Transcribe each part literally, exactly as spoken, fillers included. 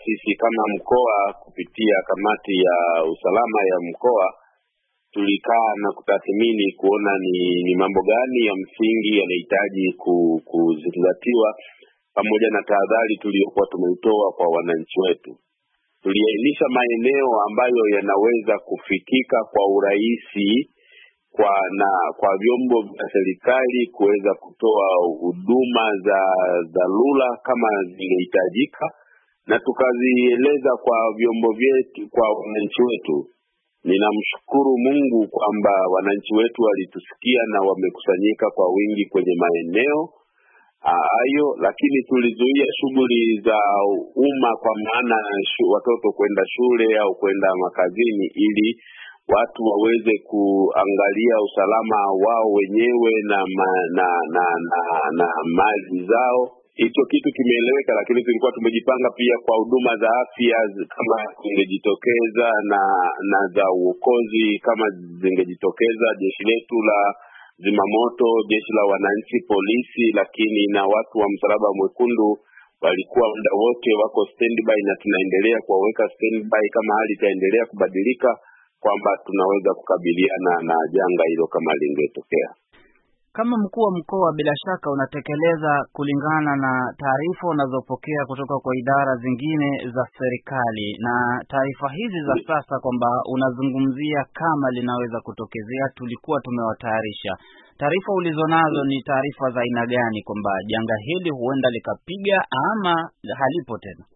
sisi kama mkoa kupitia kamati ya usalama ya mkoa tulikaa na kutathmini kuona ni, ni mambo gani ya msingi yanahitaji kuzingatiwa pamoja na tahadhari tuliyokuwa tumeitoa kwa wananchi wetu. Tuliainisha maeneo ambayo yanaweza kufikika kwa urahisi kwa na kwa vyombo vya serikali kuweza kutoa huduma za dharura kama zingehitajika, na tukazieleza kwa vyombo vyetu kwa wananchi wetu. Ninamshukuru Mungu kwamba wananchi wetu walitusikia na wamekusanyika kwa wingi kwenye maeneo hayo, lakini tulizuia shughuli za umma kwa maana watoto kwenda shule au kwenda makazini ili watu waweze kuangalia usalama wao wenyewe na ma, na, na na na mali zao. Hicho kitu kimeeleweka, lakini tulikuwa tumejipanga pia kwa huduma za afya kama zingejitokeza na na za uokozi kama zingejitokeza, jeshi letu la zimamoto, jeshi la wananchi, polisi, lakini na watu wa Msalaba Mwekundu walikuwa muda wote wako standby, na tunaendelea kuwaweka standby kama hali itaendelea kubadilika kwamba tunaweza kukabiliana na janga hilo kama lingetokea. Kama mkuu wa mkoa, bila shaka unatekeleza kulingana na taarifa unazopokea kutoka kwa idara zingine za serikali, na taarifa hizi za sasa kwamba unazungumzia kama linaweza kutokezea tulikuwa tumewatayarisha. Taarifa ulizonazo ni taarifa za aina gani, kwamba janga hili huenda likapiga ama halipo tena?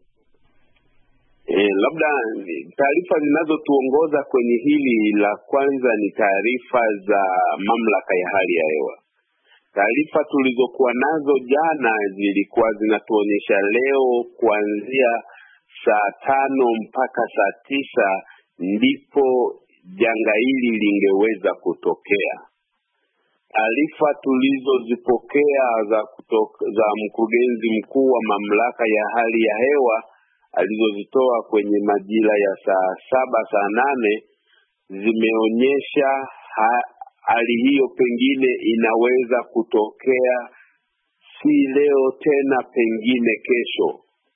Eh, labda taarifa zinazotuongoza kwenye hili, la kwanza ni taarifa za mamlaka ya hali ya hewa. Taarifa tulizokuwa nazo jana zilikuwa zinatuonyesha leo kuanzia saa tano mpaka saa tisa ndipo janga hili lingeweza kutokea. Taarifa tulizozipokea za kutoka, za mkurugenzi mkuu wa mamlaka ya hali ya hewa alizozitoa kwenye majira ya saa saba saa nane zimeonyesha ha, hali hiyo pengine inaweza kutokea si leo tena, pengine kesho.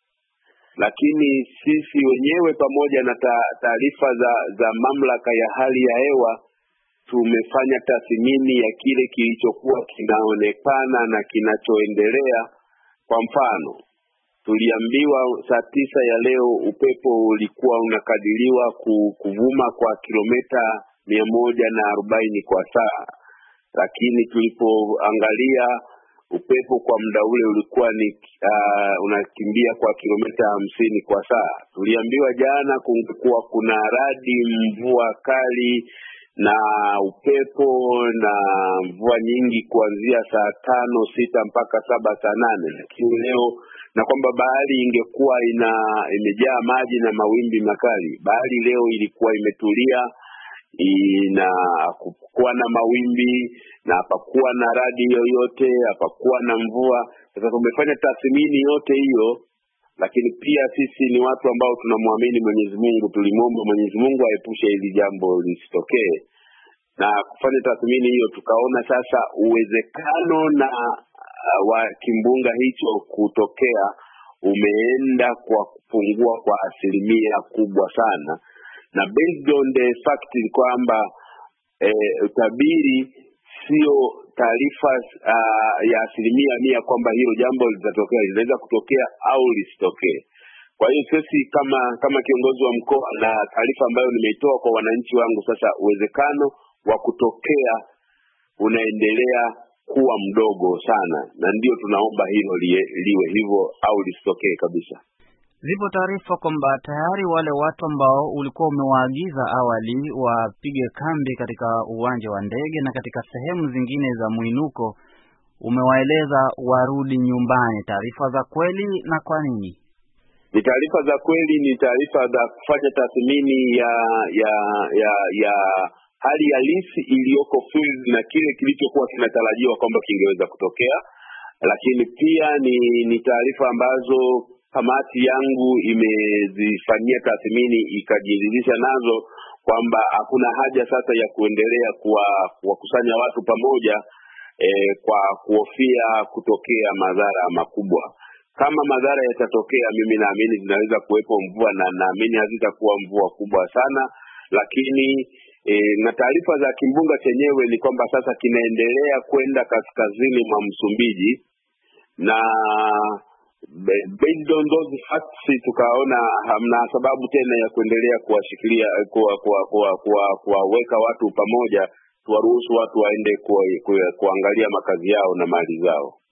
Lakini sisi wenyewe pamoja na taarifa za za mamlaka ya hali ya hewa tumefanya tathmini ya kile kilichokuwa kinaonekana na kinachoendelea. Kwa mfano, tuliambiwa saa tisa ya leo upepo ulikuwa unakadiriwa kuvuma kwa kilomita mia moja na arobaini kwa saa, lakini tulipoangalia upepo kwa muda ule ulikuwa ni uh, unakimbia kwa kilomita hamsini kwa saa. Tuliambiwa jana kungekuwa kuna radi, mvua kali na upepo na mvua nyingi kuanzia saa tano sita mpaka saba saa nane, lakini leo na kwamba bahari ingekuwa ina imejaa maji na mawimbi makali. Bahari leo ilikuwa imetulia, ina kuwa na mawimbi na hapakuwa na radi yoyote, hapakuwa na mvua. Sasa tumefanya tathmini yote hiyo, lakini pia sisi ni watu ambao tunamwamini Mwenyezi Mungu. Tulimwomba Mwenyezi Mungu aepushe hili jambo lisitokee, na kufanya tathmini hiyo tukaona sasa uwezekano na uh, wa kimbunga hicho kutokea umeenda kwa kupungua kwa asilimia kubwa sana, na based on the fact kwamba eh, utabiri sio taarifa uh, ya asilimia mia kwamba hilo jambo litatokea, linaweza kutokea au lisitokee. Kwa hiyo sisi kama kama kiongozi wa mkoa na taarifa ambayo nimeitoa kwa wananchi wangu, sasa uwezekano wa kutokea unaendelea kuwa mdogo sana, na ndio tunaomba hilo liwe, liwe hivyo au lisitokee kabisa. Zipo taarifa kwamba tayari wale watu ambao ulikuwa umewaagiza awali wapige kambi katika uwanja wa ndege na katika sehemu zingine za mwinuko umewaeleza warudi nyumbani. Taarifa za kweli na kwa nini? Ni taarifa za kweli, ni taarifa za kufanya tathmini ya ya ya ya hali halisi iliyoko field na kile kilichokuwa kinatarajiwa kwamba kingeweza kutokea. Lakini pia ni ni taarifa ambazo kamati yangu imezifanyia tathmini ikajiridhisha nazo kwamba hakuna haja sasa ya kuendelea kuwa kuwakusanya watu pamoja eh, kwa kuhofia kutokea madhara makubwa. kama madhara yatatokea, mimi naamini zinaweza kuwepo mvua, na naamini hazitakuwa mvua kubwa sana, lakini e, na taarifa za kimbunga chenyewe ni kwamba sasa kinaendelea kwenda kaskazini mwa Msumbiji, na based on those facts tukaona hamna sababu tena ya kuendelea kuwashikilia kuwa kuwa kuwa kuwaweka watu pamoja, tuwaruhusu watu waende kuangalia makazi yao na mali zao.